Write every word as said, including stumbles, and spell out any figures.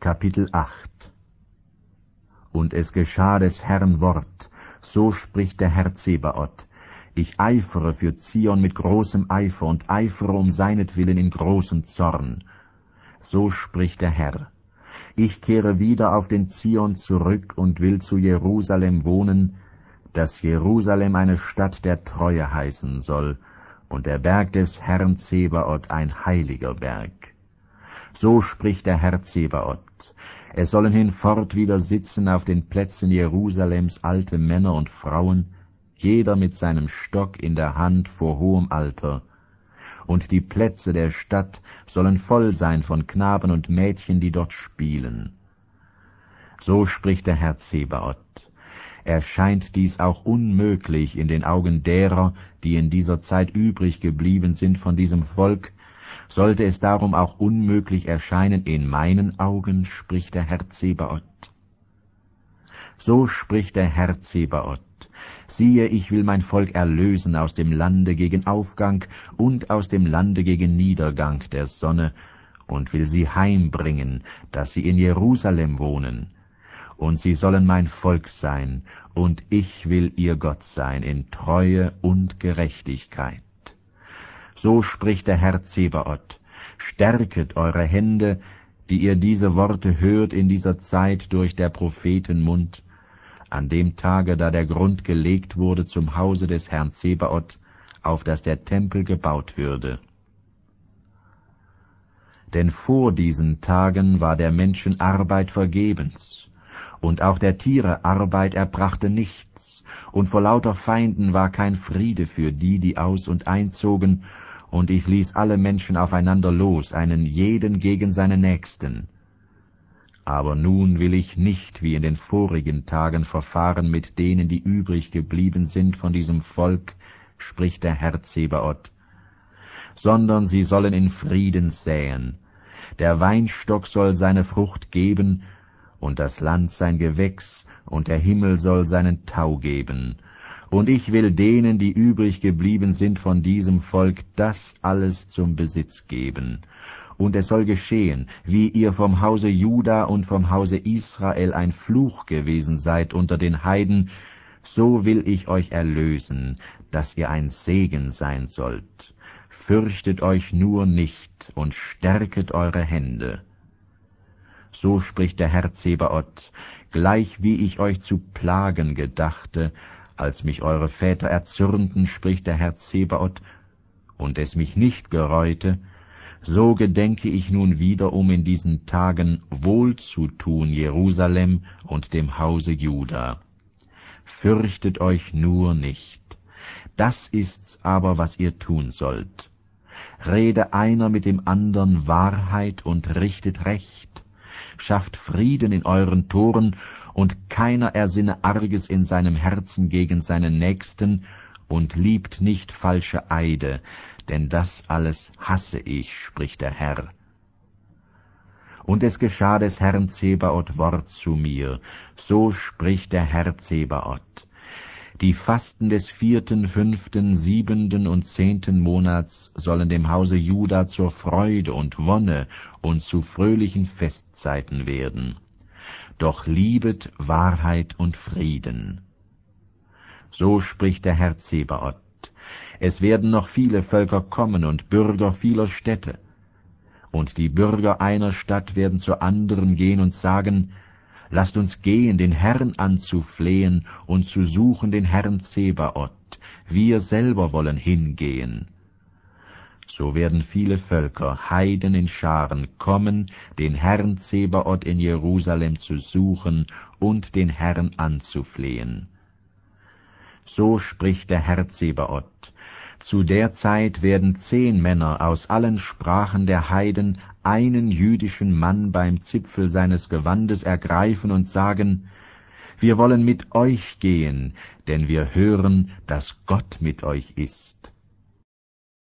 Kapitel acht. Und es geschah des Herrn Wort, so spricht der Herr Zebaoth: Ich eifere für Zion mit großem Eifer und eifere um seinetwillen in großem Zorn. So spricht der Herr: Ich kehre wieder auf den Zion zurück und will zu Jerusalem wohnen, dass Jerusalem eine Stadt der Treue heißen soll, und der Berg des Herrn Zebaoth ein heiliger Berg. So spricht der Herr Zebaoth: Es sollen hinfort wieder sitzen auf den Plätzen Jerusalems alte Männer und Frauen, jeder mit seinem Stock in der Hand vor hohem Alter. Und die Plätze der Stadt sollen voll sein von Knaben und Mädchen, die dort spielen. So spricht der Herr Zebaoth: Erscheint dies auch unmöglich in den Augen derer, die in dieser Zeit übrig geblieben sind von diesem Volk, sollte es darum auch unmöglich erscheinen in meinen Augen, spricht der Herr Zebaoth. So spricht der Herr Zebaoth: Siehe, ich will mein Volk erlösen aus dem Lande gegen Aufgang und aus dem Lande gegen Niedergang der Sonne, und will sie heimbringen, dass sie in Jerusalem wohnen. Und sie sollen mein Volk sein, und ich will ihr Gott sein in Treue und Gerechtigkeit. So spricht der Herr Zebaoth: Stärket eure Hände, die ihr diese Worte hört in dieser Zeit durch der Propheten Mund, an dem Tage, da der Grund gelegt wurde zum Hause des Herrn Zebaoth, auf das der Tempel gebaut würde. Denn vor diesen Tagen war der Menschen Arbeit vergebens, und auch der Tiere Arbeit erbrachte nichts, und vor lauter Feinden war kein Friede für die, die aus- und einzogen, und ich ließ alle Menschen aufeinander los, einen jeden gegen seinen Nächsten. Aber nun will ich nicht wie in den vorigen Tagen verfahren mit denen, die übrig geblieben sind von diesem Volk, spricht der Herr Zebaoth, sondern sie sollen in Frieden säen. Der Weinstock soll seine Frucht geben, und das Land sein Gewächs, und der Himmel soll seinen Tau geben. Und ich will denen, die übrig geblieben sind von diesem Volk, das alles zum Besitz geben. Und es soll geschehen, wie ihr vom Hause Juda und vom Hause Israel ein Fluch gewesen seid unter den Heiden, so will ich euch erlösen, dass ihr ein Segen sein sollt. Fürchtet euch nur nicht und stärket eure Hände. So spricht der Herr Zebaoth: Gleich wie ich euch zu plagen gedachte, als mich eure Väter erzürnten, spricht der Herr Zebaoth, und es mich nicht gereute, so gedenke ich nun wiederum in diesen Tagen wohlzutun Jerusalem und dem Hause Juda. Fürchtet euch nur nicht. Das ist's aber, was ihr tun sollt. Rede einer mit dem andern Wahrheit und richtet Recht. Schafft Frieden in euren Toren, und keiner ersinne Arges in seinem Herzen gegen seinen Nächsten, und liebt nicht falsche Eide, denn das alles hasse ich, spricht der Herr. Und es geschah des Herrn Zebaoth Wort zu mir, so spricht der Herr Zebaoth: Die Fasten des vierten, fünften, siebenten und zehnten Monats sollen dem Hause Juda zur Freude und Wonne und zu fröhlichen Festzeiten werden. Doch liebet Wahrheit und Frieden. So spricht der Herr Zebaoth: Es werden noch viele Völker kommen und Bürger vieler Städte. Und die Bürger einer Stadt werden zur anderen gehen und sagen: Lasst uns gehen, den Herrn anzuflehen und zu suchen den Herrn Zebaoth. Wir selber wollen hingehen. So werden viele Völker, Heiden in Scharen, kommen, den Herrn Zebaoth in Jerusalem zu suchen und den Herrn anzuflehen. So spricht der Herr Zebaoth: Zu der Zeit werden zehn Männer aus allen Sprachen der Heiden einen jüdischen Mann beim Zipfel seines Gewandes ergreifen und sagen: Wir wollen mit euch gehen, denn wir hören, dass Gott mit euch ist.